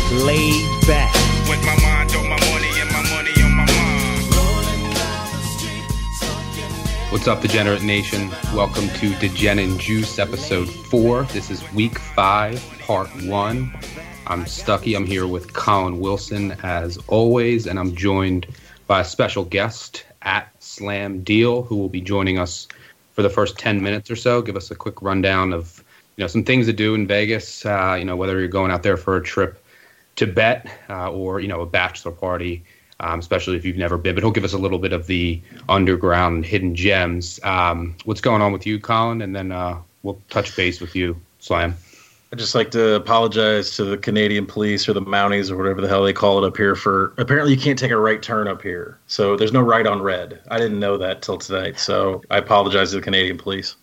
laid back. With my mind on my money and my money on my mind. What's up, Degenerate Nation? Welcome to Degen and Juice, episode 4. This is week 5, part 1. I'm Stucky. I'm here with Colin Wilson, as always, and I'm joined by a special guest at Slam Deal, who will be joining us for the first 10 minutes or so. Give us a quick rundown of some things to do in Vegas, whether you're going out there for a trip to bet or, a bachelor party, especially if you've never been. But he'll give us a little bit of the underground hidden gems. What's going on with you, Colin? And then we'll touch base with you, Slam. I'd just like to apologize to the Canadian police or the Mounties or whatever the hell they call it up here for apparently you can't take a right turn up here. So there's no right on red. I didn't know that till tonight. So I apologize to the Canadian police.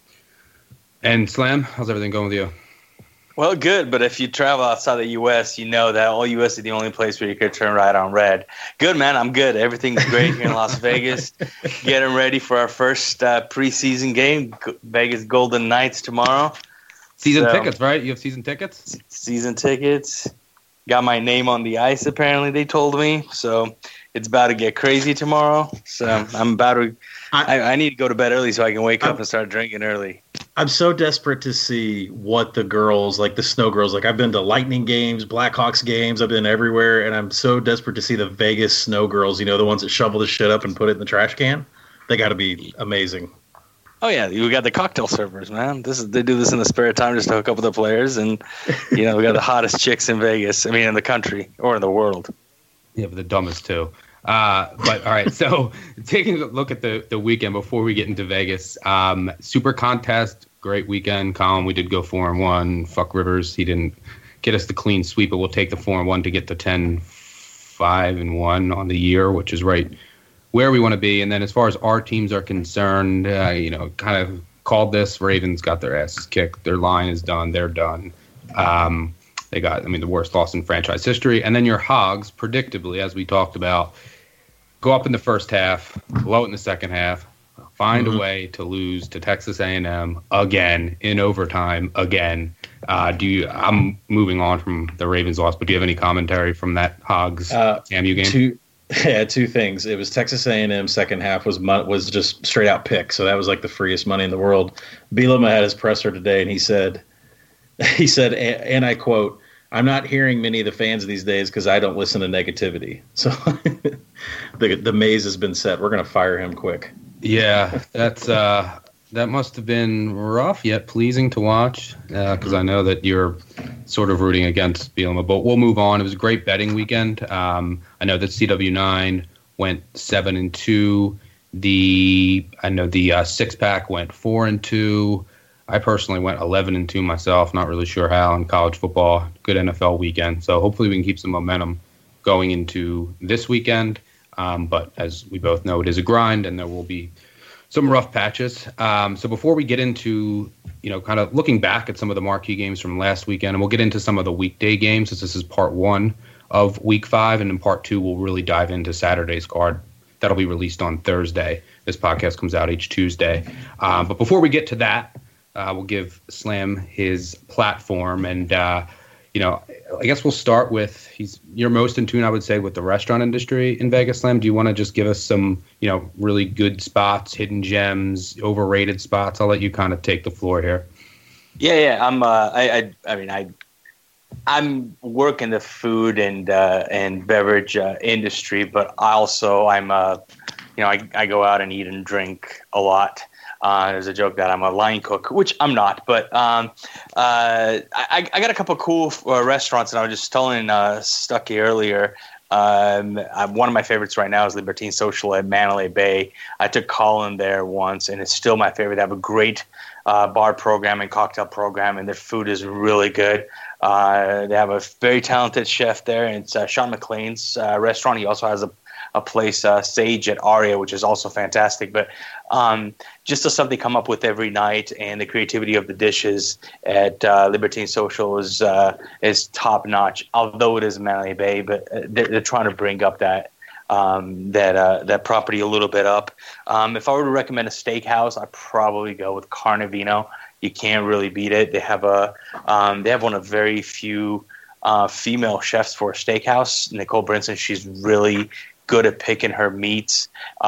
And Slam, how's everything going with you? Well, good, but if you travel outside the U.S., you know that all U.S. is the only place where you could turn right on red. Good, man. I'm good. Everything's great here in Las Vegas. Getting ready for our first preseason game, Vegas Golden Knights tomorrow. Season tickets, right? You have season tickets? Season tickets. Got my name on the ice, apparently, they told me. So it's about to get crazy tomorrow. So I'm about to – I need to go to bed early so I can wake up and start drinking early. I'm so desperate to see what the girls, like the snow girls, like I've been to Lightning games, Blackhawks games, I've been everywhere, and I'm so desperate to see the Vegas snow girls, the ones that shovel the shit up and put it in the trash can. They got to be amazing. Oh, yeah, we got the cocktail servers, man. They do this in the spare time just to hook up with the players, and, we got the hottest chicks in Vegas, in the country or in the world. Yeah, but the dumbest, too. But all right, so taking a look at the weekend before we get into Vegas, Super Contest, great weekend. Colin, we did go 4-1. Fuck Rivers, he didn't get us the clean sweep, but we'll take the 4-1 to get to 10-5-1 on the year, which is right where we want to be. And then as far as our teams are concerned, kind of called this. Ravens got their asses kicked. Their line is done. They're done. They got, the worst loss in franchise history. And then your Hogs, predictably, as we talked about, go up in the first half, blow it in the second half, find a way to lose to Texas A&M again in overtime again. I'm moving on from the Ravens loss, but do you have any commentary from that Hogs TAMU game? Two things. It was Texas A&M second half was just straight out pick, so that was like the freest money in the world. Bielema had his presser today, and he said, and I quote, "I'm not hearing many of the fans these days because I don't listen to negativity." So the maze has been set. We're going to fire him quick. Yeah, that's that must have been rough yet pleasing to watch because I know that you're sort of rooting against Bielema. But we'll move on. It was a great betting weekend. I know that CW9 went 7-2. The six-pack went 4-2. I personally went 11-2 myself. Not really sure how in college football. Good NFL weekend. So hopefully we can keep some momentum going into this weekend. But as we both know, it is a grind, and there will be some rough patches. So before we get into, kind of looking back at some of the marquee games from last weekend, and we'll get into some of the weekday games, as this is part 1 of week 5, and in part 2, we'll really dive into Saturday's card. That'll be released on Thursday. This podcast comes out each Tuesday. But before we get to that, we'll give Slam his platform, and I guess we'll start with you're most in tune, I would say, with the restaurant industry in Vegas. Slam, do you want to just give us some really good spots, hidden gems, overrated spots? I'll let you kind of take the floor here. Yeah. I'm working the food and beverage industry, but I go out and eat and drink a lot. There's a joke that I'm a line cook, which I'm not, but I got a couple of cool restaurants, and I was just telling Stucky earlier. One of my favorites right now is Libertine Social at Mandalay Bay. I took Colin there once, and it's still my favorite. They have a great bar program and cocktail program, and their food is really good. They have a very talented chef there, and it's Sean McLean's restaurant. He also has a place, Sage at Aria, which is also fantastic. But just the stuff they come up with every night and the creativity of the dishes at Libertine Social is top notch. Although it is Mandalay Bay, but they're trying to bring up that property a little bit up. If I were to recommend a steakhouse, I'd probably go with Carnivino. You can't really beat it. They have one of very few female chefs for a steakhouse. Nicole Brinson, she's really good at picking her meats.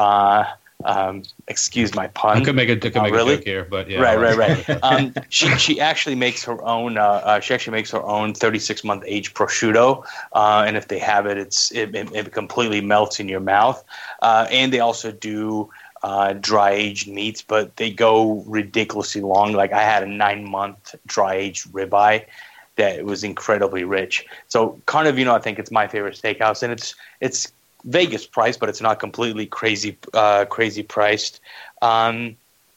Excuse my pun. I could make a joke here, but yeah. Right. She actually makes her own. She actually makes her own 36-month aged prosciutto, and if they have it, it completely melts in your mouth. And they also do dry aged meats, but they go ridiculously long. Like I had a 9-month dry aged ribeye that was incredibly rich. So Carne Vino, I think it's my favorite steakhouse, and it's Vegas price, but it's not completely crazy priced. And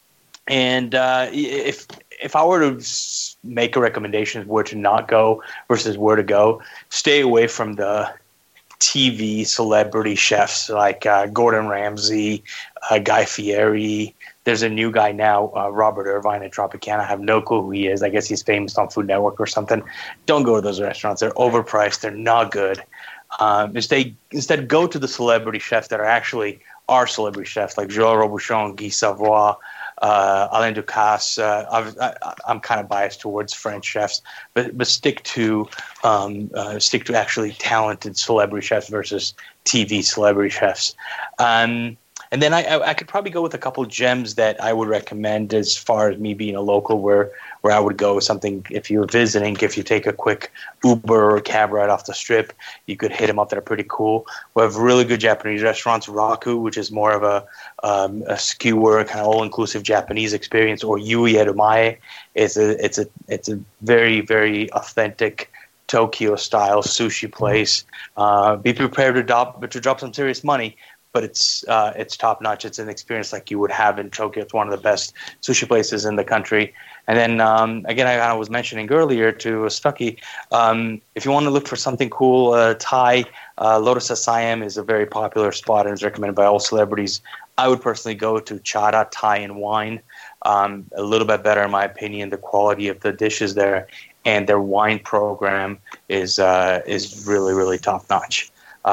if I were to make a recommendation where to not go versus where to go, stay away from the TV celebrity chefs like Gordon Ramsay, Guy Fieri. There's a new guy now, Robert Irvine at Tropicana. I have no clue who he is. I guess he's famous on Food Network or something. Don't go to those restaurants. They're overpriced. They're not good. Instead, go to the celebrity chefs that are celebrity chefs, like Joël Robuchon, Guy Savoy, Alain Ducasse. I'm kind of biased towards French chefs, but stick to actually talented celebrity chefs versus TV celebrity chefs. And then I could probably go with a couple gems that I would recommend as far as me being a local where I would go. Something if you're visiting, if you take a quick Uber or cab right off the strip, you could hit them up that are pretty cool. We have really good Japanese restaurants, Raku, which is more of a skewer, kind of all-inclusive Japanese experience, or Yui Erumae. It's a very, very authentic Tokyo-style sushi place. Be prepared to drop some serious money, but it's top notch. It's an experience like you would have in Tokyo. It's one of the best sushi places in the country. And then again, I was mentioning earlier to Stucky, if you want to look for something cool, Thai, Lotus Siam is a very popular spot and is recommended by all celebrities. I would personally go to Chada Thai and Wine. A little bit better in my opinion. The quality of the dishes there and their wine program is really, really top notch.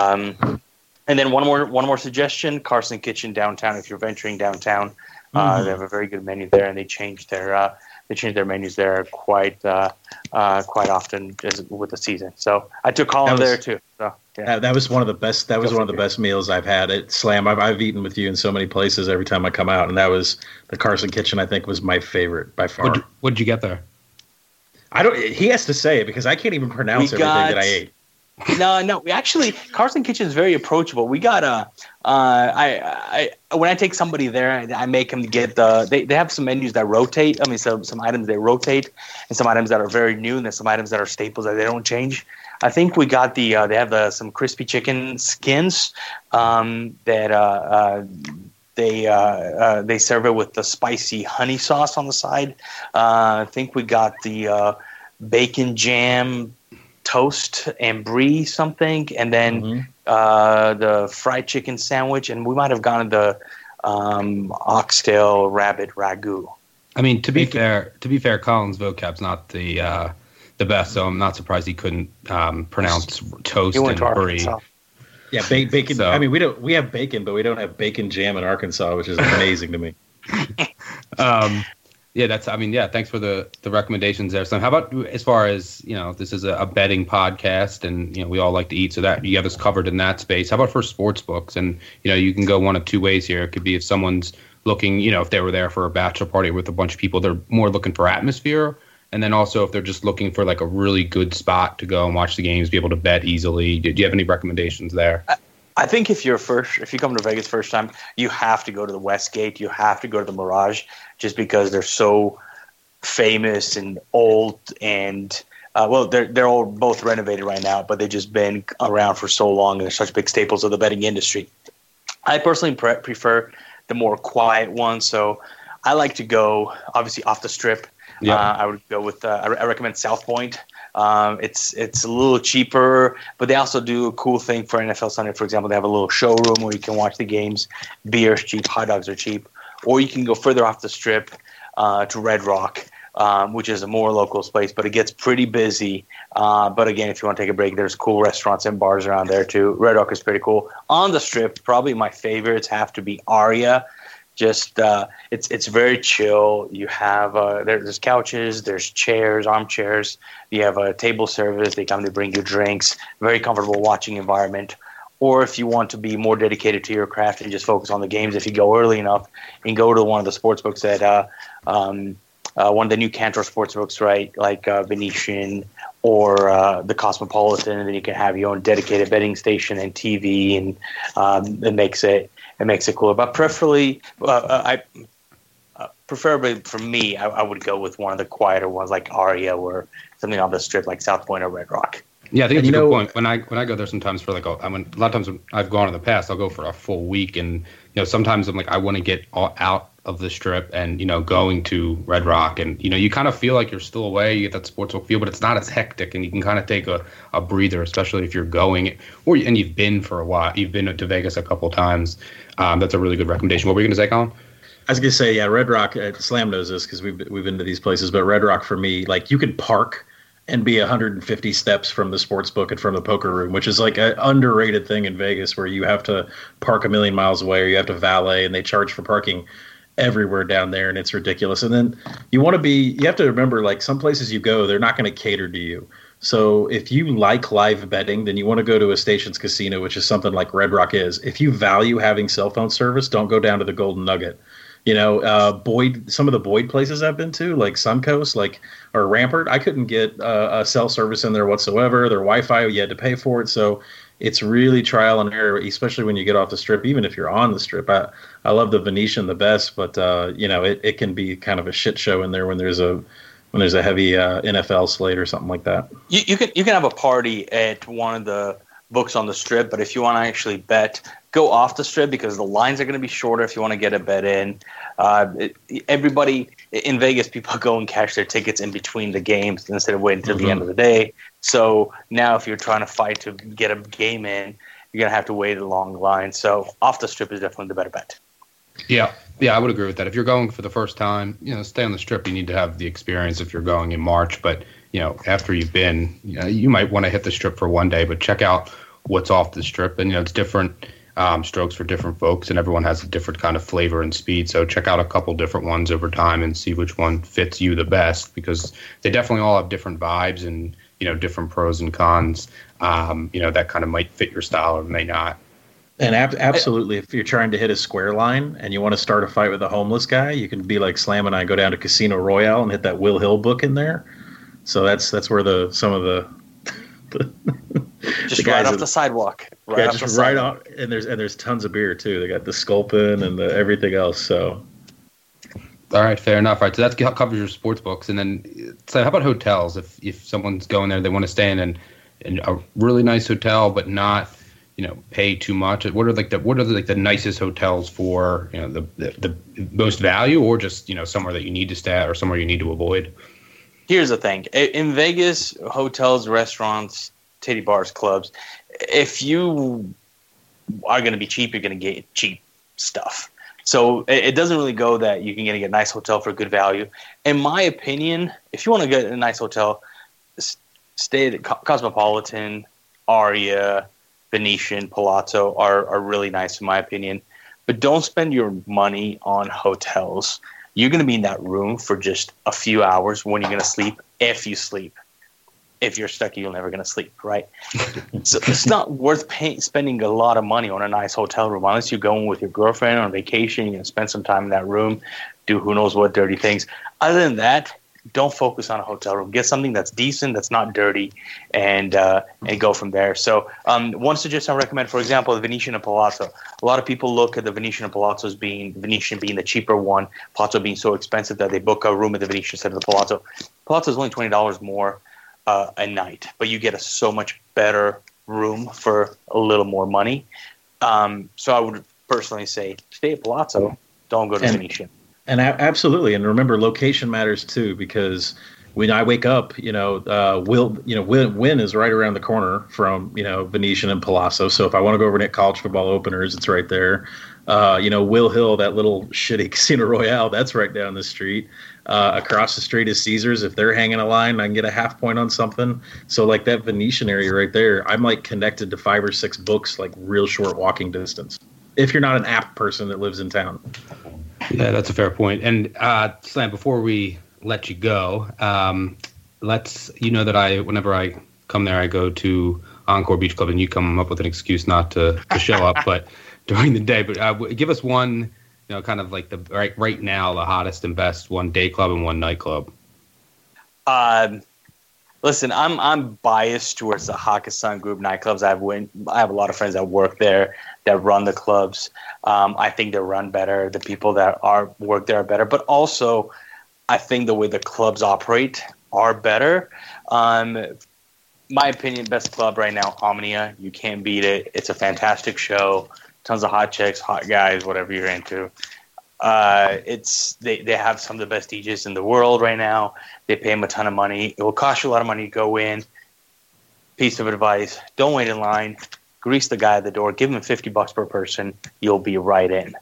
And then one more suggestion: Carson Kitchen downtown. If you're venturing downtown, they have a very good menu there, and they change their menus there quite often with the season. So I took Colin there too. So yeah. That was one of the best. That was one of the best meals I've had at Slam. I've eaten with you in so many places every time I come out, and that was the Carson Kitchen. I think was my favorite by far. What'd you get there? He has to say it because I can't even pronounce everything that I ate. No. We actually, Carson Kitchen is very approachable. We got when I take somebody there, I make them get they have some menus that rotate. I mean, some items they rotate, and some items that are very new, and then some items that are staples that they don't change. I think we got they have some crispy chicken skins that they serve it with the spicy honey sauce on the side. I think we got the bacon jam toast and brie something, and then the fried chicken sandwich, and we might have gotten the oxtail rabbit ragu. I mean, to be fair, Colin's vocab's not the best, so I'm not surprised he couldn't pronounce toast and brie. Yeah, bacon. So, I mean, we have bacon, but we don't have bacon jam in Arkansas, which is amazing to me. Yeah, thanks for the recommendations there. So how about as far as, this is a betting podcast and, we all like to eat, so that you have us covered in that space. How about for sports books? And, you can go one of two ways here. It could be if someone's looking, if they were there for a bachelor party with a bunch of people, they're more looking for atmosphere. And then also if they're just looking for like a really good spot to go and watch the games, be able to bet easily. Do you have any recommendations there? I think if you come to Vegas first time, you have to go to the Westgate. You have to go to the Mirage, just because they're so famous and old, and they're all both renovated right now, but they've just been around for so long, and they're such big staples of the betting industry. I personally prefer the more quiet one, so I like to go obviously off the strip. Yeah. I would go with I recommend South Point. It's a little cheaper, but they also do a cool thing for NFL Sunday. For example, they have a little showroom where you can watch the games. Beer is cheap, hot dogs are cheap. Or you can go further off the strip to Red Rock, which is a more local space, but it gets pretty busy. But again, if you want to take a break, there's cool restaurants and bars around there too. Red Rock is pretty cool. On the strip, probably my favorites have to be Aria, Just it's very chill. You have there's couches, there's chairs, armchairs. You have a table service. They come to bring you drinks. Very comfortable watching environment. Or if you want to be more dedicated to your craft and just focus on the games, if you go early enough and go to one of the sports books at one of the new Cantor sports books, right, like Venetian or the Cosmopolitan, and then you can have your own dedicated betting station and TV, and it makes it cooler. But preferably for me, I would go with one of the quieter ones like Aria or something on the Strip like South Point or Red Rock. Yeah, I think it's a good point. When I go there sometimes for like a lot of times when I've gone in the past, I'll go for a full week, and sometimes I'm like I want to get out of the Strip and going to Red Rock, and you kind of feel like you're still away. You get that sportsbook feel, but it's not as hectic, and you can kind of take a breather, especially if you're going and you've been for a while. You've been to Vegas a couple times. That's a really good recommendation. What were you going to say, Colin? I was going to say, yeah, Red Rock. Slam knows this because we've been to these places, but Red Rock for me, like you could park and be 150 steps from the sports book and from the poker room, which is like an underrated thing in Vegas where you have to park a million miles away or you have to valet, and they charge for parking everywhere down there, and it's ridiculous. And then you have to remember, like some places you go, they're not going to cater to you. So if you like live betting, then you want to go to a Stations Casino, which is something like Red Rock is. If you value having cell phone service, don't go down to the Golden Nugget. Boyd, some of the Boyd places I've been to, like Suncoast, or Rampart, I couldn't get a cell service in there whatsoever. Their Wi-Fi, you had to pay for it. So it's really trial and error, especially when you get off the Strip, even if you're on the Strip. I love the Venetian the best, but it can be kind of a shit show in there when there's a heavy NFL slate or something like that. You can have a party at one of the books on the Strip, but if you want to actually bet, go off the Strip because the lines are going to be shorter if you want to get a bet in. Everybody in Vegas, people go and cash their tickets in between the games instead of waiting until the end of the day. So now if you're trying to fight to get a game in, you're going to have to wait a long line. So off the Strip is definitely the better bet. Yeah, I would agree with that. If you're going for the first time, stay on the Strip. You need to have the experience if you're going in March. But, after you've been, you might want to hit the Strip for one day, but check out what's off the Strip. And, it's different strokes for different folks, and everyone has a different kind of flavor and speed. So check out a couple different ones over time and see which one fits you the best, because they definitely all have different vibes and, different pros and cons, that kind of might fit your style or may not. And absolutely, if you're trying to hit a square line and you want to start a fight with a homeless guy, you can be like Slam and I, go down to Casino Royale and hit that Will Hill book in there. So that's where some of the just right off the sidewalk. Right on, and there's tons of beer too. They got the Sculpin and the everything else. So, all right, fair enough. All right, so that covers your sports books, and then so how about hotels? If someone's going there, they want to stay in a really nice hotel, but not pay too much. What are the nicest hotels for the most value, or just somewhere that you need to stay at or somewhere you need to avoid? Here's the thing. In Vegas, hotels, restaurants, titty bars, clubs, if you are going to be cheap, you're going to get cheap stuff. So it doesn't really go that you can get a nice hotel for good value. In my opinion, if you want to get a nice hotel, stay at Cosmopolitan, Aria, Venetian, Palazzo are really nice in my opinion. But don't spend your money on hotels. You're going to be in that room for just a few hours when you're going to sleep, if you sleep. If you're stuck, you're never going to sleep, right? So it's not worth spending a lot of money on a nice hotel room unless you're going with your girlfriend on vacation. You're going to spend some time in that room, do who knows what dirty things. Other than that, don't focus on a hotel room. Get something that's decent, that's not dirty, and go from there. So one suggestion I recommend, for example, the Venetian and Palazzo. A lot of people look at the Venetian and Palazzo as Venetian being the cheaper one, Palazzo being so expensive that they book a room at the Venetian instead of the Palazzo. Palazzo is only $20 more a night, but you get a so much better room for a little more money. So I would personally say stay at Palazzo, don't go to Venetian. And absolutely, and remember, location matters too, because when I wake up, Wynn is right around the corner from Venetian and Palazzo. So if I want to go over to college football openers, it's right there. Will Hill, that little shitty Casino Royale, that's right down the street. Across the street is Caesars. If they're hanging a line, I can get a half point on something. So like that Venetian area right there, I'm like connected to 5 or 6 books, like real short walking distance. If you're not an app person that lives in town. Yeah, that's a fair point. And Slam, before we let you go, that whenever I come there, I go to Encore Beach Club, and you come up with an excuse not to show up, but during the day. But give us one, kind of like the right now, the hottest and best one day club and one nightclub. Listen, I'm biased towards the Hakkasan Group nightclubs. I have a lot of friends that work there that run the clubs. I think they're run better. The people that work there are better, but also I think the way the clubs operate are better. My opinion, best club right now, Omnia. You can't beat it. It's a fantastic show. Tons of hot chicks, hot guys, whatever you're into. They have some of the best DJs in the world right now. They pay them a ton of money. It will cost you a lot of money to go in. Piece of advice: don't wait in line. Grease the guy at the door. Give him $50 per person. You'll be right in.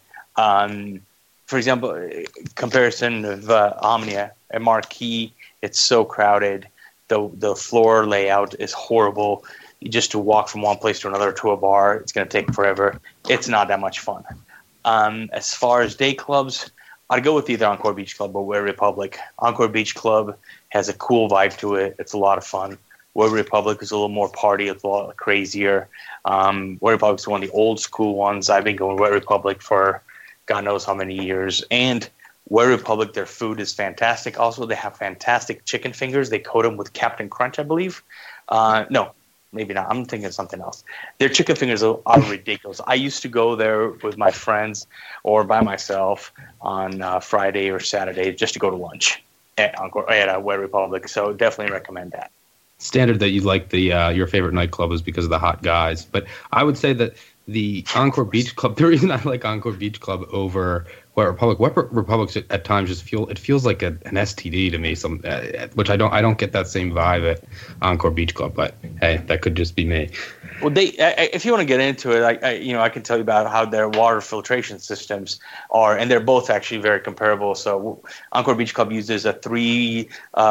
For example, comparison of Omnia and Marquee. It's so crowded. The floor layout is horrible. Just to walk from one place to another to a bar, it's going to take forever. It's not that much fun. As far as day clubs, I'd go with either Encore Beach Club or Wear Republic. Encore Beach Club has a cool vibe to it. It's a lot of fun. Wear Republic is a little more party. It's a lot crazier. Wear Republic is one of the old school ones. I've been going Wear Republic for God knows how many years. And Wear Republic, their food is fantastic. Also, they have fantastic chicken fingers. They coat them with Captain Crunch, I believe. No, maybe not. I'm thinking of something else. Their chicken fingers are ridiculous. I used to go there with my friends or by myself on Friday or Saturday just to go to lunch at Wear Republic. So definitely recommend that. Standard that you like your favorite nightclub is because of the hot guys. But I would say that the Encore Beach Club, the reason I like Encore Beach Club over Wear Republic at times just feels like an STD to me, which I don't get that same vibe at Encore Beach Club. But hey, that could just be me. Well, if you want to get into it, I can tell you about how their water filtration systems are, and they're both actually very comparable. So Encore Beach Club uses a 3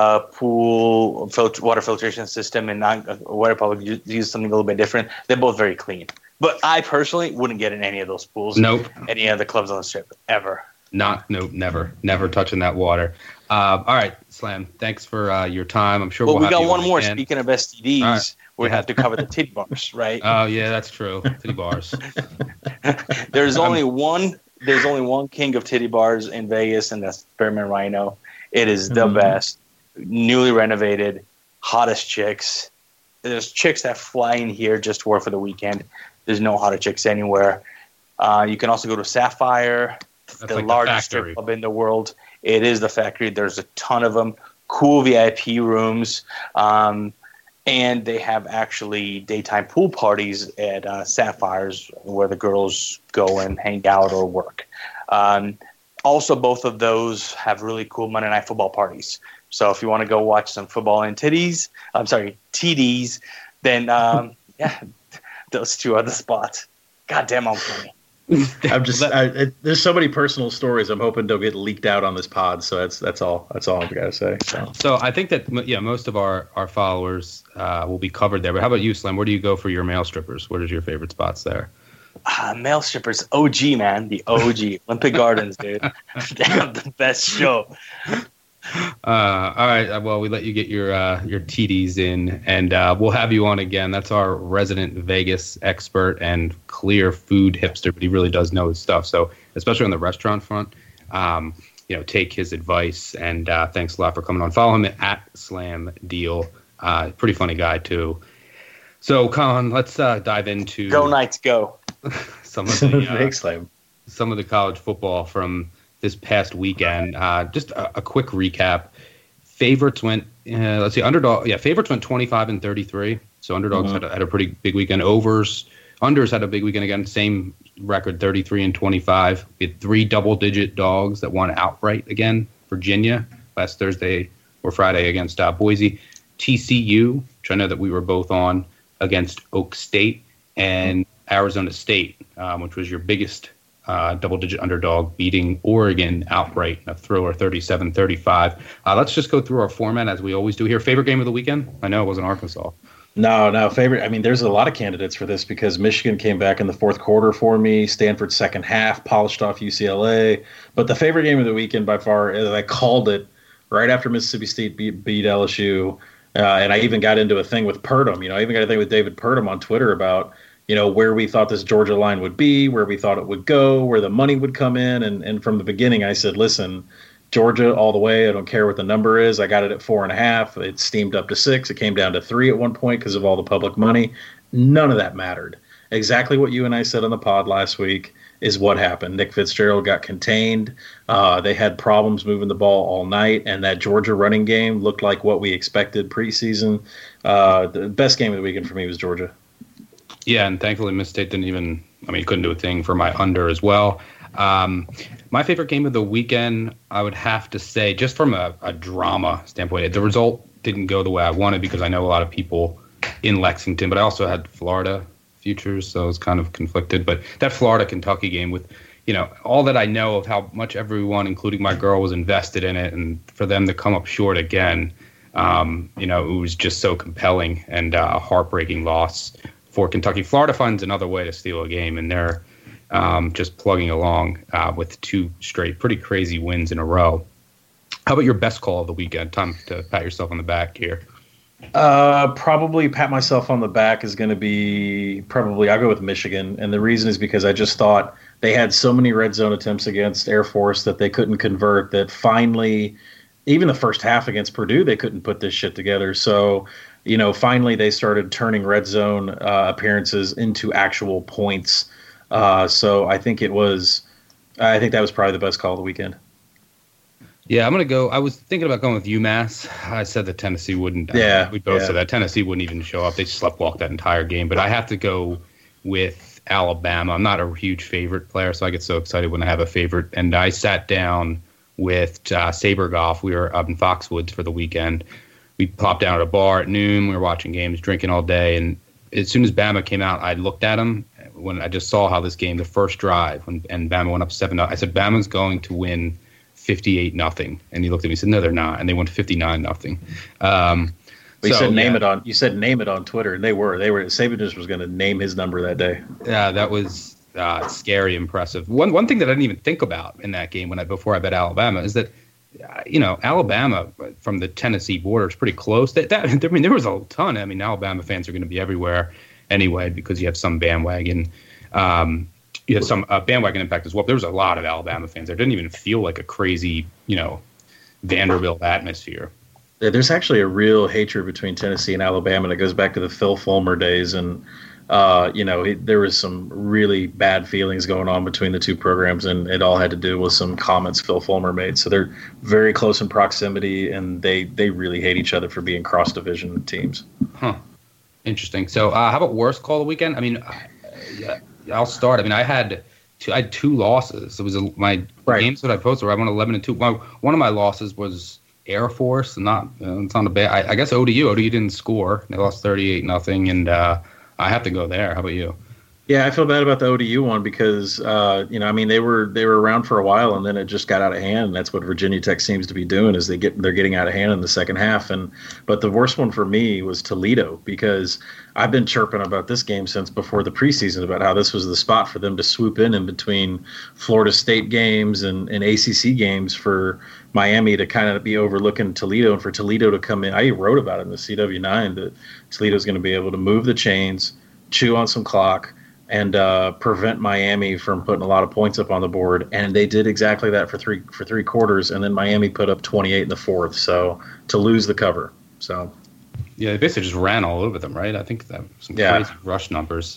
pool water filtration system, and Wear Republic uses something a little bit different. They're both very clean. But I personally wouldn't get in any of those pools. Nope. Any of the clubs on the strip, ever. Never touching that water. All right, Slam. Thanks for your time. I'm sure we'll we have got you one on more. again. Speaking of STDs, right. we have to cover the titty bars, right? Oh yeah, that's true. Titty bars. There's only one king of titty bars in Vegas, and that's Spearmint Rhino. It is the best. Newly renovated, hottest chicks. There's chicks that fly in here just to work for the weekend. There's no hotter chicks anywhere. You can also go to Sapphire, the largest strip club in the world. It is the factory. There's a ton of them. Cool VIP rooms. And they have actually daytime pool parties at Sapphire's where the girls go and hang out or work. Also, both of those have really cool Monday Night Football parties. So if you want to go watch some football and TDs, then yeah, those two are the spots. God damn, I'm funny. There's so many personal stories. I'm hoping they'll get leaked out on this pod. So that's all I've got to say. So I think that most of our followers will be covered there. But how about you, Slim? Where do you go for your male strippers? What is your favorite spots there? Male strippers, OG man, the OG Olympic Gardens, dude. They have the best show. All right. Well, we let you get your TDs in, and we'll have you on again. That's our resident Vegas expert and clear food hipster, but he really does know his stuff. So, especially on the restaurant front, take his advice. And thanks a lot for coming on. Follow him at Slam Deal. Pretty funny guy too. So, Colin, let's dive into Go Knights, go. some of the Thanks, Slam. Some of the college football from this past weekend. Just a quick recap. Favorites went, underdog. Yeah, favorites went 25-33. So underdogs had a pretty big weekend. Unders had a big weekend again. Same record, 33-25. We had 3 double-digit dogs that won outright again. Virginia last Thursday or Friday against Boise. TCU, which I know that we were both on, against Oak State, and Arizona State, which was your biggest double-digit underdog, beating Oregon outright, a thriller, 37-35. Let's just go through our format as we always do here. Favorite game of the weekend? I know it wasn't Arkansas. No, favorite. I mean, there's a lot of candidates for this because Michigan came back in the fourth quarter for me. Stanford second half polished off UCLA. But the favorite game of the weekend by far, I called it right after Mississippi State beat LSU. And I even got into a thing with Purdom. I even got a thing with David Purdom on Twitter about, where we thought this Georgia line would be, where we thought it would go, where the money would come in. And from the beginning, I said, listen, Georgia all the way. I don't care what the number is. I got it at 4.5. It steamed up to 6. It came down to 3 at one point because of all the public money. None of that mattered. Exactly what you and I said on the pod last week is what happened. Nick Fitzgerald got contained. They had problems moving the ball all night, and that Georgia running game looked like what we expected preseason. The best game of the weekend for me was Georgia. Yeah, and thankfully Miss State couldn't do a thing for my under as well. My favorite game of the weekend, I would have to say, just from a drama standpoint, the result didn't go the way I wanted because I know a lot of people in Lexington, but I also had Florida futures, so I was kind of conflicted. But that Florida-Kentucky game with, all that I know of how much everyone, including my girl, was invested in it, and for them to come up short again, it was just so compelling and a heartbreaking loss for Kentucky. Florida finds another way to steal a game, and they're just plugging along with 2 straight pretty crazy wins in a row. How about your best call of the weekend? Time to pat yourself on the back here. Probably pat myself on the back is going to be I'll go with Michigan. And the reason is because I just thought they had so many red zone attempts against Air Force that they couldn't convert, that finally, even the first half against Purdue, they couldn't put this shit together. So, finally they started turning red zone appearances into actual points. So I think that was probably the best call of the weekend. Yeah, I'm going to go. I was thinking about going with UMass. I said that Tennessee wouldn't. We both said that Tennessee wouldn't even show up. They sleptwalked that entire game. But I have to go with Alabama. I'm not a huge favorite player, so I get so excited when I have a favorite. And I sat down with Saber Golf. We were up in Foxwoods for the weekend. We popped down at a bar at noon. We were watching games, drinking all day. And as soon as Bama came out, I looked at him. When I just saw how this game, the first drive, and Bama went up 7-0, I said, Bama's going to win 58-0. And he looked at me and said, no, they're not. And they won 59-0 You said name it on Twitter, and they were. Saban just was going to name his number that day. Yeah, that was scary impressive. One thing that I didn't even think about in that game before I bet Alabama is that Alabama from the Tennessee border is pretty close. There was a ton. Alabama fans are going to be everywhere anyway because you have some bandwagon. You had some bandwagon impact as well. There was a lot of Alabama fans there. It didn't even feel like a crazy, Vanderbilt atmosphere. There's actually a real hatred between Tennessee and Alabama that goes back to the Phil Fulmer days. And, there was some really bad feelings going on between the two programs, and it all had to do with some comments Phil Fulmer made. So they're very close in proximity, and they really hate each other for being cross-division teams. Huh. Interesting. So how about worst call of the weekend? I'll start. I had 2 losses. It was my games that I posted. I won 11-2. One of my losses was Air Force. It's not a bad. I guess ODU didn't score. They lost 38-0, and I have to go there. How about you? Yeah, I feel bad about the ODU one because they were around for a while, and then it just got out of hand. And that's what Virginia Tech seems to be doing is they're getting out of hand in the second half. But the worst one for me was Toledo because I've been chirping about this game since before the preseason about how this was the spot for them to swoop in between Florida State games and ACC games for Miami to kind of be overlooking Toledo and for Toledo to come in. I wrote about it in the CW9 that Toledo's going to be able to move the chains, chew on some clock, and prevent Miami from putting a lot of points up on the board. And they did exactly that for three quarters, and then Miami put up 28 in the fourth, so to lose the cover. So yeah, they basically just ran all over them, right? I think that was some crazy rush numbers.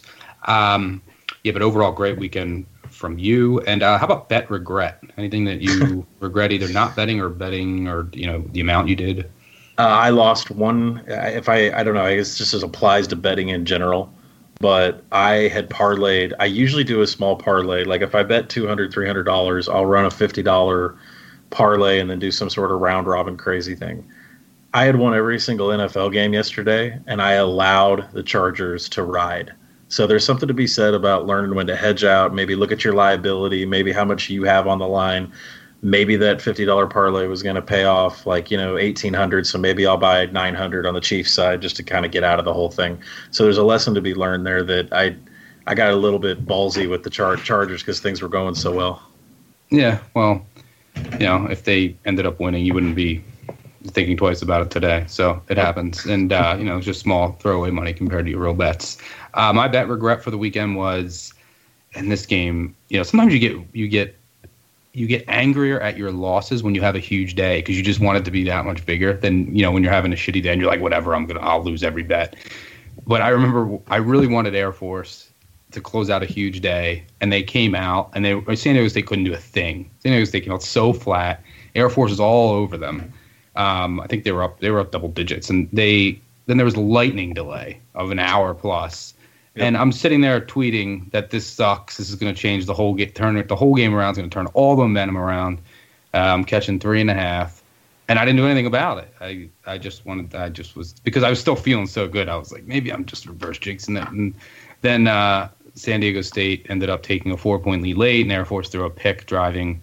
But overall, great weekend from you. And how about bet regret? Anything that you regret either not betting or betting, or the amount you did? I lost one. I don't know. I guess just as applies to betting in general. But I had parlayed. I usually do a small parlay. Like if I bet $200, $300, I'll run a $50 parlay and then do some sort of round robin crazy thing. I had won every single NFL game yesterday, and I allowed the Chargers to ride. So there's something to be said about learning when to hedge out, maybe look at your liability, maybe how much you have on the line. maybe that $50 parlay was going to pay off like, 1,800. So maybe I'll buy 900 on the Chiefs side just to kind of get out of the whole thing. So there's a lesson to be learned there that I got a little bit ballsy with the Chargers because things were going so well. Yeah, well, if they ended up winning, you wouldn't be thinking twice about it today. So it happens. And, it's just small throwaway money compared to your real bets. My bet regret for the weekend was in this game, sometimes you get angrier at your losses when you have a huge day because you just want it to be that much bigger than, when you're having a shitty day and you're like, whatever, I'll lose every bet. But I remember I really wanted Air Force to close out a huge day, and they came out, and San Diego State couldn't do a thing. San Diego State came out so flat. Air Force was all over them. I think they were up double digits, and then there was a lightning delay of an hour plus. Yep. And I'm sitting there tweeting that this sucks. This is going to change the whole turn the whole game around. It's going to turn all the momentum around. I'm catching 3.5, and I didn't do anything about it. I just was because I was still feeling so good. I was like, maybe I'm just reverse jinxing it. And then San Diego State ended up taking a 4-point lead late, and Air Force threw a pick driving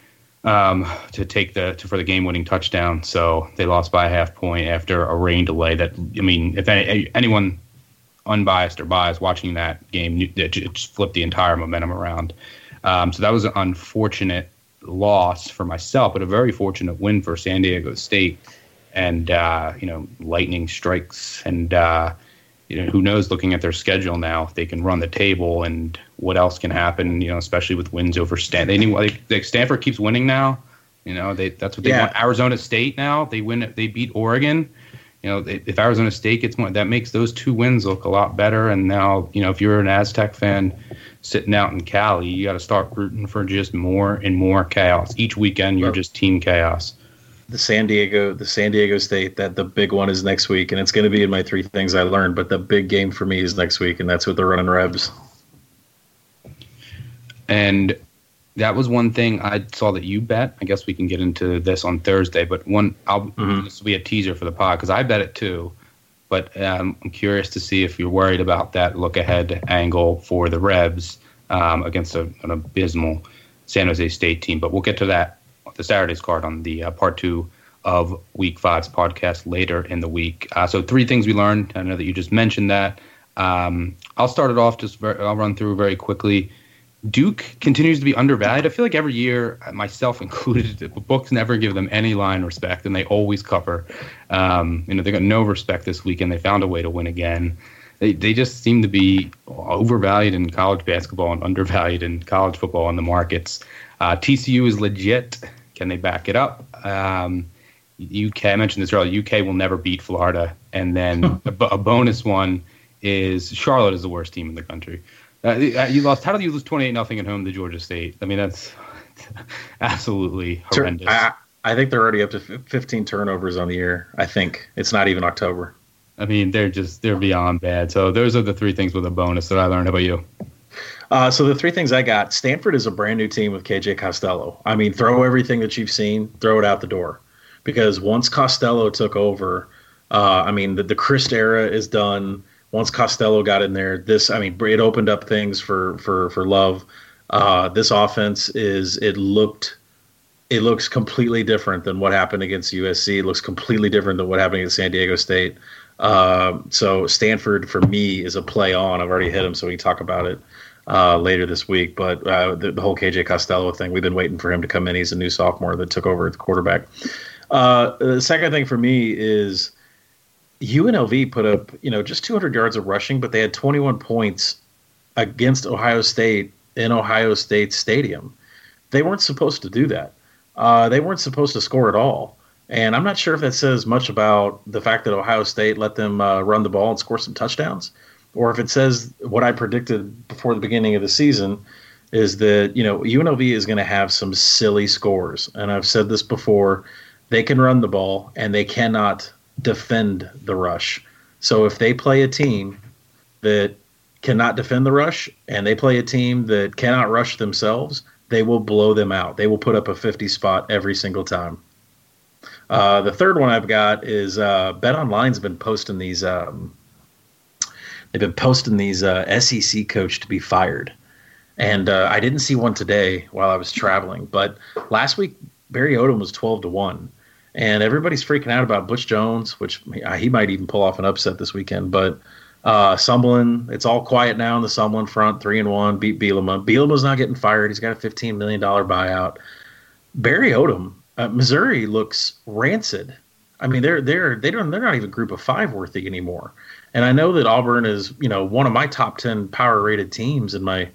to take for the game-winning touchdown. So they lost by a half point after a rain delay. If anyone unbiased or biased watching that game, it just flipped the entire momentum around. So that was an unfortunate loss for myself, but a very fortunate win for San Diego State. And lightning strikes, and who knows? Looking at their schedule now, if they can run the table and what else can happen. Especially with wins over Stanford. Stanford keeps winning now. That's what they want. Arizona State now they win. They beat Oregon. If Arizona State gets one, that makes those 2 wins look a lot better. And now, if you're an Aztec fan sitting out in Cali, you got to start rooting for just more and more chaos. Each weekend, you're just team chaos. The San Diego State, that the big one is next week, and it's going to be in my 3 things I learned. But the big game for me is next week, and that's with the running Rebs. And that was one thing I saw that you bet. I guess we can get into this on Thursday, but this will be a teaser for the pod because I bet it too. But I'm curious to see if you're worried about that look-ahead angle for the Rebs against an abysmal San Jose State team. But we'll get to that, the Saturday's card, on the part 2 of Week 5's podcast later in the week. So 3 things we learned. I know that you just mentioned that. I'll start it off. I'll run through very quickly. Duke continues to be undervalued. I feel like every year, myself included, the books never give them any line respect, and they always cover. They got no respect this weekend. They found a way to win again. They just seem to be overvalued in college basketball and undervalued in college football in the markets. TCU is legit. Can they back it up? UK, I mentioned this earlier, UK will never beat Florida. And then a bonus one is Charlotte is the worst team in the country. You lost. How did you lose 28-0 at home to Georgia State? I mean, that's absolutely horrendous. I think they're already up to 15 turnovers on the year. I think it's not even October. I mean, they're beyond bad. So those are the 3 things with a bonus that I learned. How about you? So the 3 things I got: Stanford is a brand new team with KJ Costello. I mean, throw everything that you've seen, throw it out the door, because once Costello took over, the Christ era is done. Once Costello got in there, it opened up things for Love. This offense it looks completely different than what happened against USC. It looks completely different than what happened against San Diego State. So Stanford for me is a play on. I've already hit him, so we can talk about it later this week. But the whole KJ Costello thing, we've been waiting for him to come in. He's a new sophomore that took over at the quarterback. The second thing for me is UNLV put up, just 200 yards of rushing, but they had 21 points against Ohio State in Ohio State Stadium. They weren't supposed to do that. They weren't supposed to score at all. And I'm not sure if that says much about the fact that Ohio State let them run the ball and score some touchdowns, or if it says what I predicted before the beginning of the season is that, UNLV is going to have some silly scores. And I've said this before, they can run the ball and they cannot defend the rush. So if they play a team that cannot defend the rush and they play a team that cannot rush themselves, they will blow them out. They will put up a 50 spot every single time. The third one I've got is BetOnline's been posting these. They've been posting these SEC coach to be fired, And I didn't see one today while I was traveling. But last week, Barry Odom was 12-1. And everybody's freaking out about Butch Jones, which he might even pull off an upset this weekend. But Summerlin, it's all quiet now on the Summerlin front, 3-1, beat Bielema. Bielema's not getting fired. He's got a $15 million buyout. Barry Odom, Missouri looks rancid. I mean, they're not even Group of Five worthy anymore. And I know that Auburn is, one of my top 10 power rated teams in my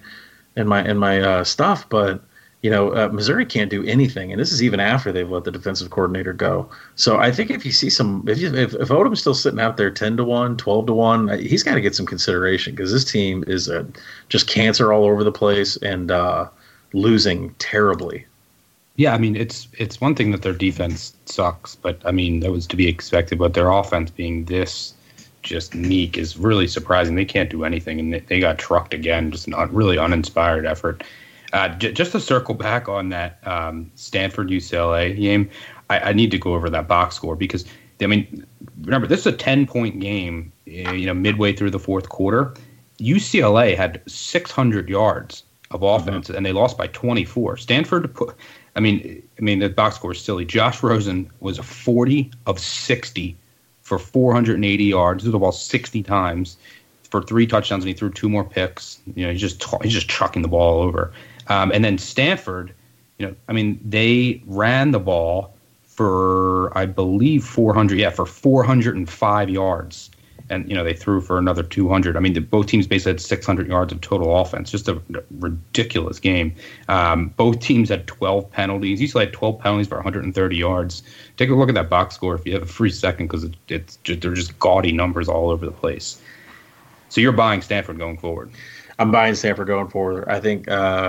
stuff, but Missouri can't do anything, and this is even after they've let the defensive coordinator go. So I think if you see if Odom's still sitting out there 10-1, 12-1, he's got to get some consideration because this team is just cancer all over the place and losing terribly. Yeah, I mean it's one thing that their defense sucks, but I mean that was to be expected. But their offense being this just meek is really surprising. They can't do anything, and they got trucked again. Just not really uninspired effort. Just to circle back on that Stanford UCLA game, I need to go over that box score because I mean, remember this is a 10-point game. Midway through the fourth quarter, UCLA had 600 yards of offense, and they lost by 24. Stanford I mean the box score is silly. Josh Rosen was 40 of 60 for 480 yards. Threw the ball 60 times for 3 touchdowns, and he threw 2 more picks. He's just chucking the ball over. And then Stanford, they ran the ball for, I believe, 405 yards. And, they threw for another 200. I mean, both teams basically had 600 yards of total offense. Just a ridiculous game. Both teams had 12 penalties. UCLA had 12 penalties for 130 yards. Take a look at that box score if you have a free second because they're just gaudy numbers all over the place. So you're buying Stanford going forward. I'm buying Stanford going forward. I think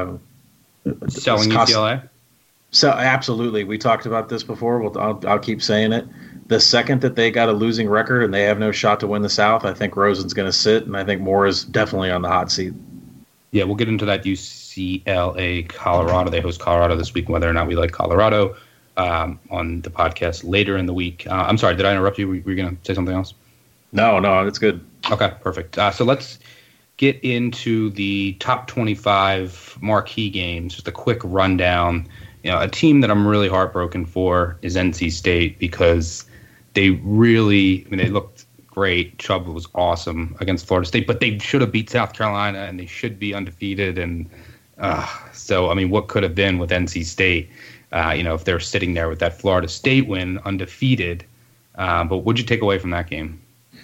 selling UCLA. So absolutely, we talked about this before. I'll keep saying it. The second that they got a losing record and they have no shot to win the South, I think Rosen's going to sit, and I think Moore is definitely on the hot seat. Yeah, we'll get into that UCLA Colorado. They host Colorado this week. Whether or not we like Colorado on the podcast later in the week. I'm sorry, did I interrupt you? Were you going to say something else? No, it's good. Okay, perfect. So let's get into the top 25 marquee games. Just a quick rundown. A team that I'm really heartbroken for is NC State because they looked great. Chubb was awesome against Florida State, but they should have beat South Carolina and they should be undefeated. And so, I mean, what could have been with NC State, if they're sitting there with that Florida State win undefeated. But what'd you take away from that game?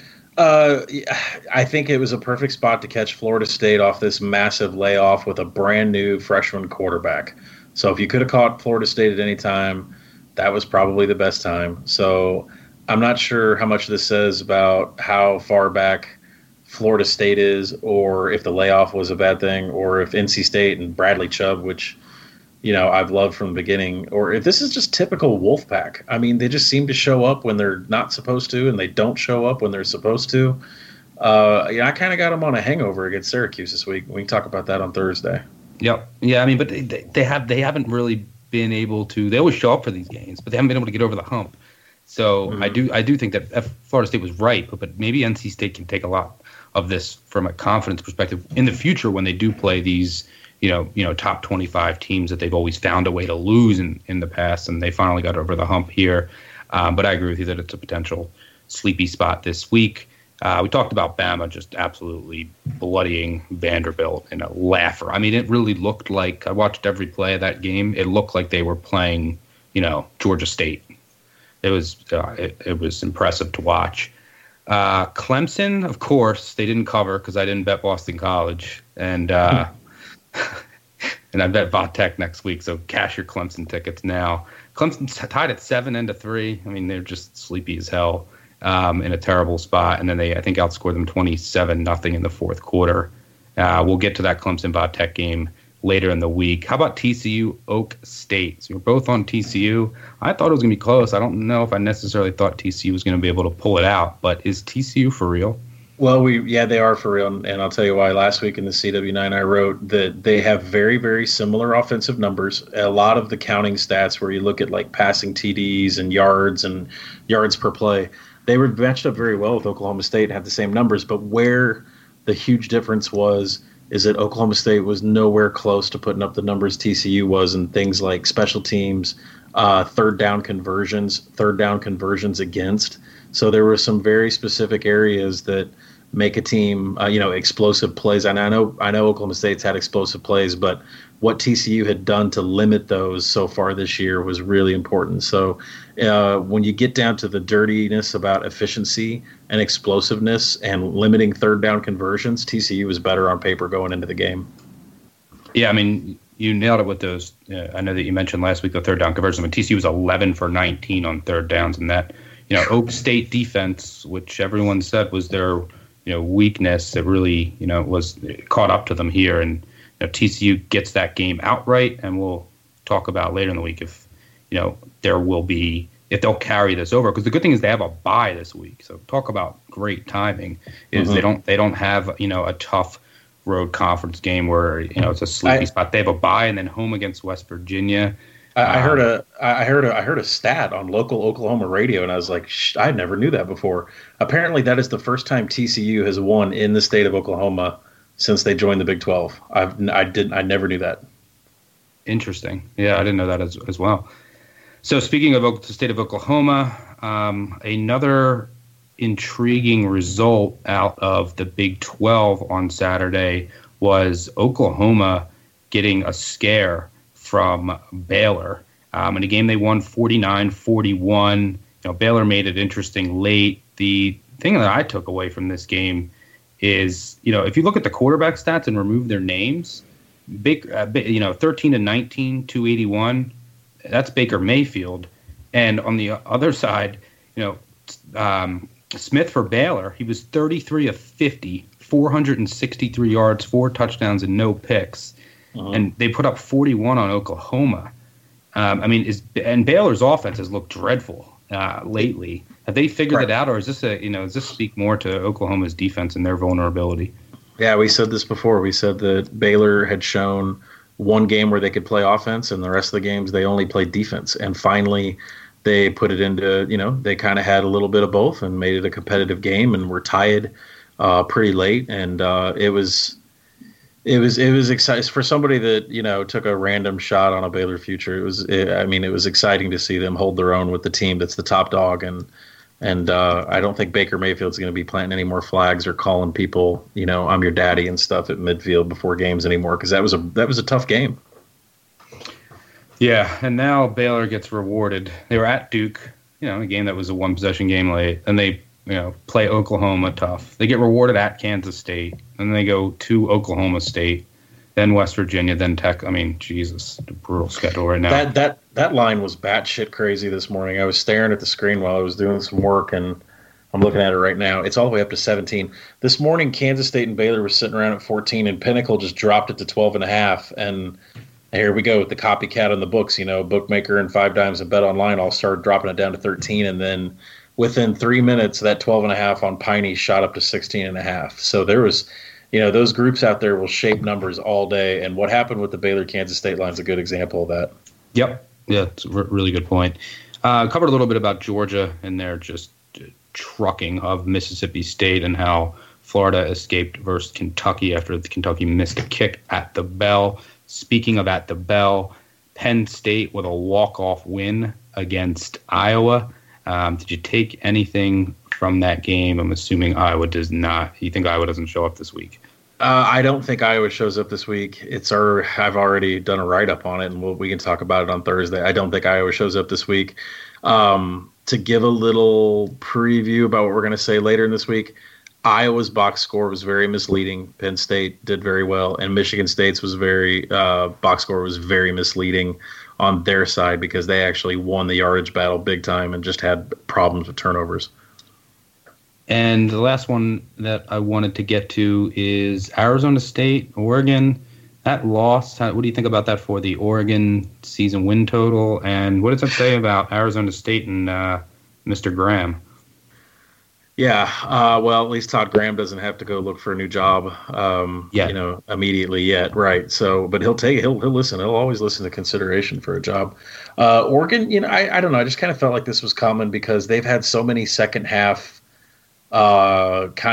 I think it was a perfect spot to catch Florida State off this massive layoff with a brand new freshman quarterback. So if you could have caught Florida State at any time, that was probably the best time. So I'm not sure how much this says about how far back Florida State is, or if the layoff was a bad thing, or if NC State and Bradley Chubb, which, I've loved from the beginning, or if this is just typical Wolfpack. I mean, they just seem to show up when they're not supposed to, and they don't show up when they're supposed to. I kind of got them on a hangover against Syracuse this week. We can talk about that on Thursday. Yep. Yeah, I mean, but they haven't really been able to. They always show up for these games, but they haven't been able to get over the hump. So I do think that Florida State was right, but maybe NC State can take a lot of this from a confidence perspective in the future when they do play these top 25 teams that they've always found a way to lose in the past, and they finally got over the hump here. But I agree with you that it's a potential sleepy spot this week. We talked about Bama just absolutely bloodying Vanderbilt in a laugher. I mean, it really looked like, I watched every play of that game. It looked like they were playing, Georgia State. It was impressive to watch. Clemson, of course, they didn't cover because I didn't bet Boston College, and and I bet Vatech next week. So cash your Clemson tickets now. Clemson's tied at 7-3. I mean, they're just sleepy as hell. In a terrible spot, and then they, I think, outscored them 27-0 in the fourth quarter. We'll get to that Clemson-Vatech game later in the week. How about TCU Oak State? So you're both on TCU. I thought it was going to be close. I don't know if I necessarily thought TCU was going to be able to pull it out, but is TCU for real? Well, they are for real, and I'll tell you why. Last week in the CW9, I wrote that they have very, very similar offensive numbers. A lot of the counting stats where you look at like passing TDs and yards per play, they were matched up very well with Oklahoma State and had the same numbers, but where the huge difference was is that Oklahoma State was nowhere close to putting up the numbers TCU was in things like special teams, third down conversions against. So there were some very specific areas that make a team, explosive plays. And I know Oklahoma State's had explosive plays, but what TCU had done to limit those so far this year was really important. So when you get down to the dirtiness about efficiency and explosiveness and limiting third down conversions, TCU was better on paper going into the game. Yeah, I mean, you nailed it with those. I know that you mentioned last week the third down conversions. I mean, TCU was 11 for 19 on third downs, and that, Oak State defense, which everyone said was their weakness, that really was caught up to them here, and TCU gets that game outright, and we'll talk about later in the week if there will be, if they'll carry this over, because the good thing is they have a bye this week. So talk about great timing is they don't have a tough road conference game where it's a sleepy spot. They have a bye and then home against West Virginia. I heard a stat on local Oklahoma radio, and I was like, I never knew that before. Apparently, that is the first time TCU has won in the state of Oklahoma since they joined the Big 12. I never knew that. Interesting. Yeah, I didn't know that as well. So speaking of the state of Oklahoma, another intriguing result out of the Big 12 on Saturday was Oklahoma getting a scare from Baylor. In a game they won 49-41. Baylor made it interesting late. The thing that I took away from this game is, if you look at the quarterback stats and remove their names, 13-19, 281, that's Baker Mayfield. And on the other side, Smith for Baylor, he was 33 of 50, 463 yards, 4 touchdowns, and no picks. And they put up 41 on Oklahoma. And Baylor's offense has looked dreadful lately. Have they figured it out, or is this does this speak more to Oklahoma's defense and their vulnerability? Yeah, we said this before. We said that Baylor had shown one game where they could play offense, and the rest of the games they only played defense. And finally, they put it into, they kind of had a little bit of both and made it a competitive game, and were tied pretty late. And it was exciting for somebody that took a random shot on a Baylor future. It was exciting to see them hold their own with the team that's the top dog, and I don't think Baker Mayfield's going to be planting any more flags or calling people, I'm your daddy and stuff at midfield before games anymore, because that was a tough game. Yeah, and now Baylor gets rewarded. They were at Duke, a game that was a one-possession game late, and they play Oklahoma tough. They get rewarded at Kansas State, and they go to Oklahoma State, then West Virginia, then Tech. Jesus, a brutal schedule right now. That line was batshit crazy this morning. I was staring at the screen while I was doing some work, and I'm looking at it right now. It's all the way up to 17. This morning, Kansas State and Baylor were sitting around at 14, and Pinnacle just dropped it to 12.5. And here we go with the copycat on the books. Bookmaker and 5 Dimes and Bet Online all started dropping it down to 13, and then within 3 minutes, that 12.5 on Piney shot up to 16.5. So there was, those groups out there will shape numbers all day. And what happened with the Baylor-Kansas State line is a good example of that. Yep. Yeah, it's a really good point. Covered a little bit about Georgia and their just trucking of Mississippi State and how Florida escaped versus Kentucky after Kentucky missed a kick at the bell. Speaking of at the bell, Penn State with a walk-off win against Iowa. Did you take anything from that game? I'm assuming Iowa does not. You think Iowa doesn't show up this week? I don't think Iowa shows up this week. I've already done a write-up on it, and we can talk about it on Thursday. I don't think Iowa shows up this week. To give a little preview about what we're going to say later in this week, Iowa's box score was very misleading. Penn State did very well, and Michigan State's box score was very misleading on their side, because they actually won the yardage battle big time and just had problems with turnovers. And the last one that I wanted to get to is Arizona State, Oregon. That loss, what do you think about that for the Oregon season win total? And what does that say about Arizona State and Mr. Graham? Yeah, well, at least Todd Graham doesn't have to go look for a new job, immediately yet, right? So, but he'll listen. He'll always listen to consideration for a job. Oregon, I don't know. I just kind of felt like this was common because they've had so many second half kind of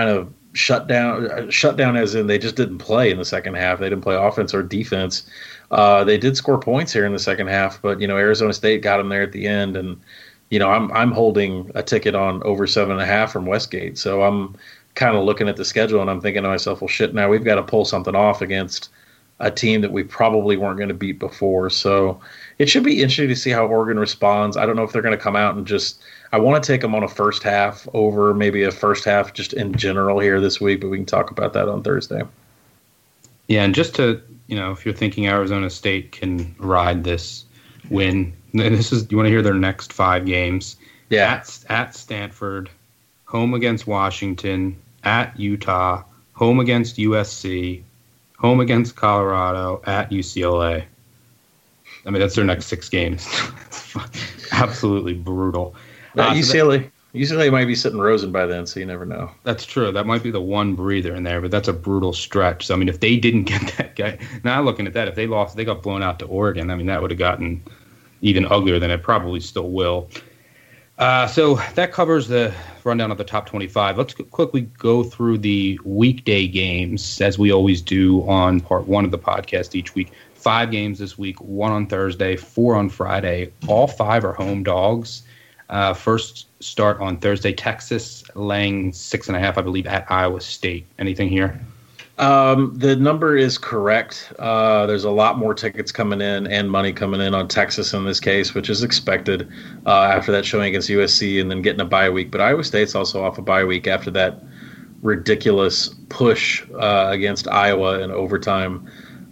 shut down as in they just didn't play in the second half. They didn't play offense or defense. They did score points here in the second half, but Arizona State got them there at the end, and I'm holding a ticket on over 7.5 from Westgate, so I'm kind of looking at the schedule and I'm thinking to myself, well, shit, now we've got to pull something off against a team that we probably weren't going to beat before. So it should be interesting to see how Oregon responds. I don't know if they're going to come out and I want to take them on a first half over maybe a first half just in general here this week, but we can talk about that on Thursday. Yeah, and just to, if you're thinking Arizona State can ride this win, you want to hear their next 5 games. Yeah. At Stanford, home against Washington, at Utah, home against USC, home against Colorado, at UCLA. I mean, that's their next 6 games. Absolutely brutal. UCLA might be sitting Rosen by then, so you never know. That's true. That might be the one breather in there, but that's a brutal stretch. So, I mean, if they didn't get that guy, now looking at that, if they lost, they got blown out to Oregon, I mean, that would have gotten even uglier than it probably still will. So that covers the rundown of the top 25. Let's quickly go through the weekday games, as we always do on part 1 of the podcast each week. 5 games this week, 1 on Thursday, 4 on Friday. All 5 are home dogs. First start on Thursday, Texas laying 6.5, I believe, at Iowa State. Anything here? The number is correct. There's a lot more tickets coming in and money coming in on Texas in this case, which is expected after that showing against USC and then getting a bye week. But Iowa State's also off a bye week after that ridiculous push against Iowa in overtime.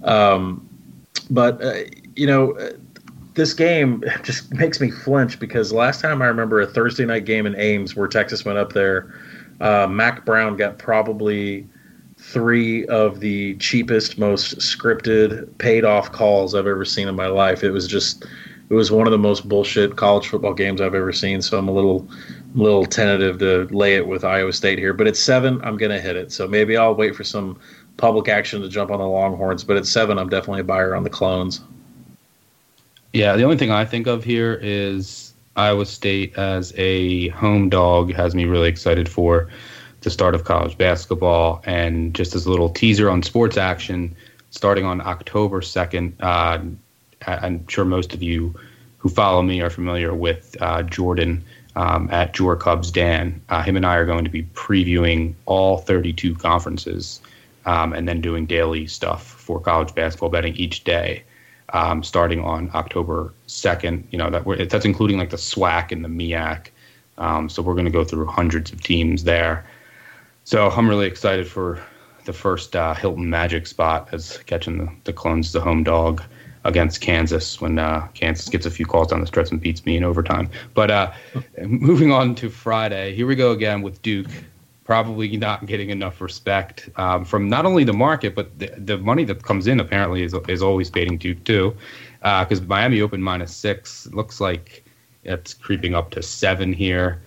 This game just makes me flinch because last time I remember a Thursday night game in Ames where Texas went up there, Mac Brown got probably 3 of the cheapest, most scripted, paid-off calls I've ever seen in my life. It was one of the most bullshit college football games I've ever seen, so I'm a little tentative to lay it with Iowa State here. But at 7, I'm going to hit it. So maybe I'll wait for some public action to jump on the Longhorns. But at 7, I'm definitely a buyer on the Clones. Yeah, the only thing I think of here is Iowa State as a home dog has me really excited for the start of college basketball. And just as a little teaser on sports action, starting on October 2nd, I'm sure most of you who follow me are familiar with Jordan at Jor Cubs Dan. Him and I are going to be previewing all 32 conferences and then doing daily stuff for college basketball betting each day. Starting on October 2nd, that's including like the SWAC and the MEAC. So we're going to go through hundreds of teams there. So I'm really excited for the first Hilton Magic spot as catching the Clones the home dog against Kansas when Kansas gets a few calls down the stretch and beats me in overtime. But moving on to Friday, here we go again with Duke. Probably not getting enough respect from not only the market, but the money that comes in apparently is always fading Duke too, because Miami opened -6. It looks like it's creeping up to 7 here.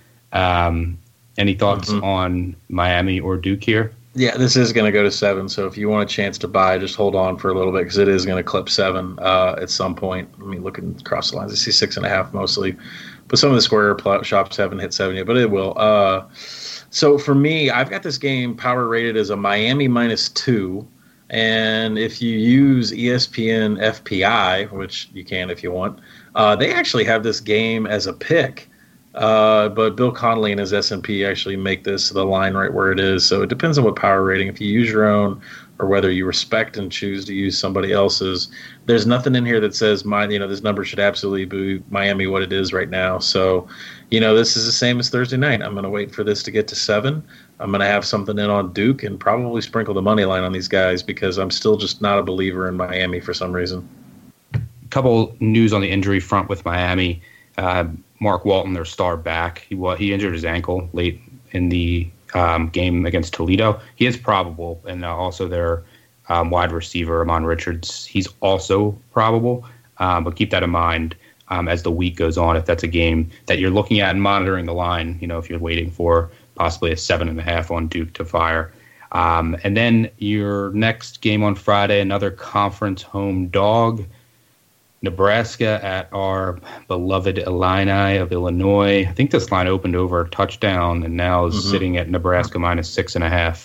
Any thoughts on Miami or Duke here? Yeah, this is going to go to 7. So if you want a chance to buy, just hold on for a little bit because it is going to clip 7 at some point. I mean, looking across the lines, I see 6.5 mostly, but some of the square shops haven't hit 7 yet, but it will. So for me, I've got this game power rated as a Miami -2. And if you use ESPN FPI, which you can if you want, they actually have this game as a pick. But Bill Connolly and his S&P actually make this the line right where it is. So it depends on what power rating. If you use your own or whether you respect and choose to use somebody else's, there's nothing in here that says this number should absolutely be Miami what it is right now. So, this is the same as Thursday night. I'm going to wait for this to get to 7. I'm going to have something in on Duke and probably sprinkle the money line on these guys because I'm still just not a believer in Miami for some reason. A couple news on the injury front with Miami. Mark Walton, their star back, he injured his ankle late in the game against Toledo. He is probable, and also their wide receiver, Amon Richards, he's also probable. But keep that in mind as the week goes on, if that's a game that you're looking at and monitoring the line, if you're waiting for possibly a 7.5 on Duke to fire. And then your next game on Friday, another conference home dog, Nebraska at our beloved Illini of Illinois. I think this line opened over a touchdown and now is sitting at Nebraska -6.5.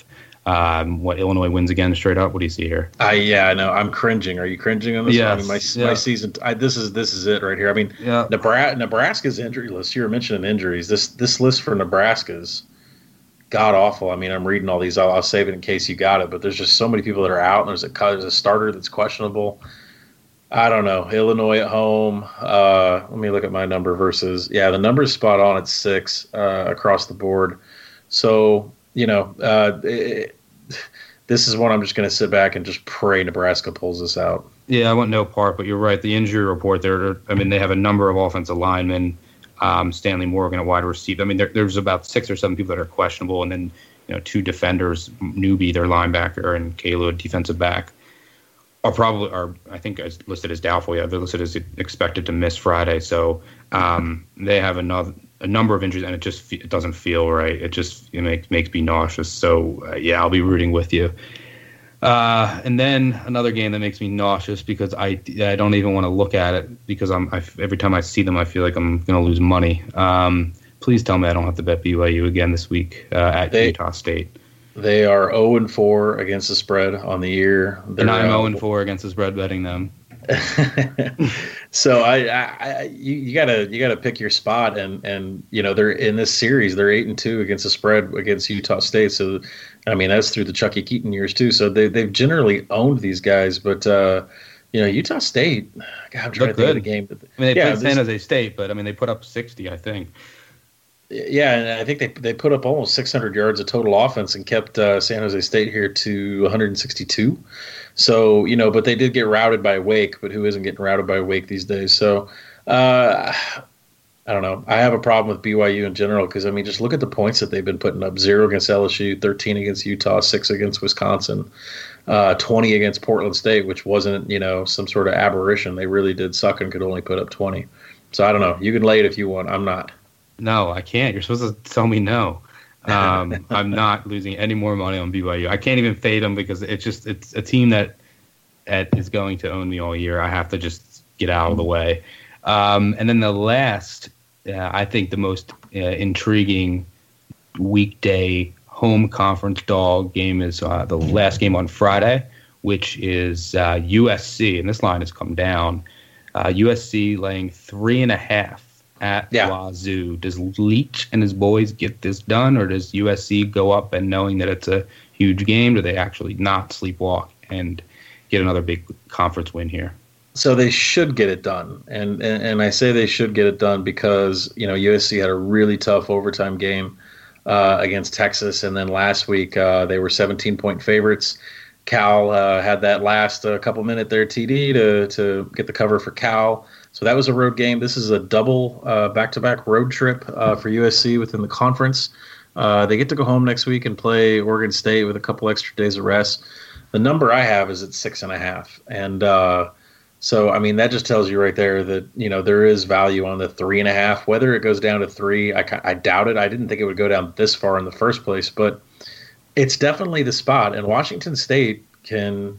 What, Illinois wins again straight up? What do you see here? Yeah, I know. I'm cringing. Are you cringing on this? Yes. I mean, my season. This is it right here. I mean, Nebraska's injury list. You were mentioning injuries. This list for Nebraska's god awful. I mean, I'm reading all these. I'll save it in case you got it. But there's just so many people that are out. And there's a starter that's questionable. I don't know. Illinois at home. Let me look at my number versus. Yeah, the number's spot on at 6 across the board. So this is one I'm just going to sit back and just pray Nebraska pulls this out. Yeah, I want no part, but you're right. The injury report there. I mean, they have a number of offensive linemen. Stanley Morgan, a wide receiver. I mean, there's about 6 or 7 people that are questionable, and then 2 defenders, Newby, their linebacker, and Kalu, a defensive back, are I think listed as doubtful. Yeah, they're listed as expected to miss Friday. So they have a number of injuries, and it doesn't feel right. It makes me nauseous. So yeah, I'll be rooting with you. And then another game that makes me nauseous because I don't even want to look at it because every time I see them I feel like I'm going to lose money. Please tell me I don't have to bet BYU again this week at Utah State. They are 0-4 against the spread on the year. And I'm 0-4 against the spread betting them. So you gotta pick your spot, and they're in this series. They're 8-2 against the spread against Utah State. So I mean that's through the Chucky Keaton years too. So they've generally owned these guys, but Utah State. God, I'm trying to think of the game. I mean they played San Jose State, but I mean they put up 60, I think. Yeah, and I think they put up almost 600 yards of total offense and kept San Jose State here to 162. So, but they did get routed by Wake, but who isn't getting routed by Wake these days? So, I don't know. I have a problem with BYU in general because, I mean, just look at the points that they've been putting up. 0 against LSU, 13 against Utah, 6 against Wisconsin, 20 against Portland State, which wasn't, some sort of aberration. They really did suck and could only put up 20. So, I don't know. You can lay it if you want. I'm not. No, I can't. You're supposed to tell me no. I'm not losing any more money on BYU. I can't even fade them because it's a team that is going to own me all year. I have to just get out of the way. And then the last, I think the most intriguing weekday home conference dog game is the last game on Friday, which is USC. And this line has come down. USC laying 3.5. At Wazoo. Does Leach and his boys get this done, or does USC go up and knowing that it's a huge game, do they actually not sleepwalk and get another big conference win here? So they should get it done, and I say they should get it done because USC had a really tough overtime game against Texas, and then last week they were 17-point favorites. Cal had that last couple minute there TD to get the cover for Cal. So that was a road game. This is a double back-to-back road trip for USC within the conference. They get to go home next week and play Oregon State with a couple extra days of rest. The number I have is at 6.5. And so, I mean, that just tells you right there that, there is value on the 3.5. Whether it goes down to 3, I doubt it. I didn't think it would go down this far in the first place. But it's definitely the spot. And Washington State can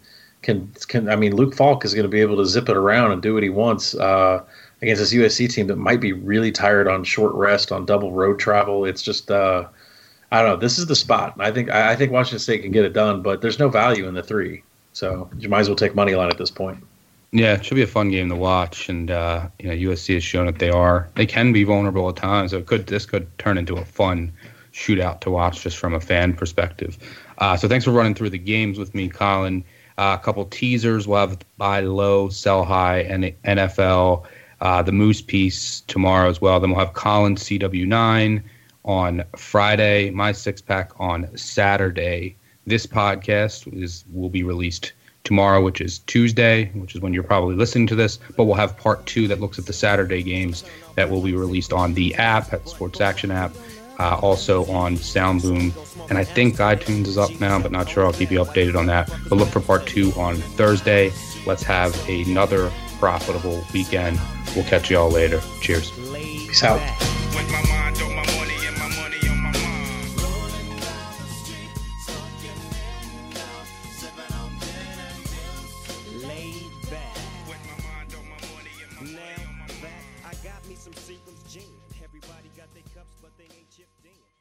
I mean, Luke Falk is going to be able to zip it around and do what he wants against this USC team that might be really tired on short rest, on double road travel. It's just, I don't know. This is the spot. I think Washington State can get it done, but there's no value in the 3. So you might as well take money line at this point. Yeah, it should be a fun game to watch. And, USC has shown that they can be vulnerable at times. So this could turn into a fun shootout to watch just from a fan perspective. So thanks for running through the games with me, Colin. A couple teasers. We'll have buy low, sell high, and NFL. The Moose piece tomorrow as well. Then we'll have Colin CW9 on Friday. My six pack on Saturday. This podcast will be released tomorrow, which is Tuesday, which is when you're probably listening to this. But we'll have part 2 that looks at the Saturday games that will be released on the app, at the Sports Action app. Also on Soundboom, and I think iTunes is up now, but not sure. I'll keep you updated on that. But look for part 2 on Thursday. Let's have another profitable weekend. We'll catch you all later. Cheers. Peace out. With my mind on my money and my money on my mind. With my mind on my money and my money on my mind. I got me some Seagram's gin. Everybody got their cups, but they ain't chipped in.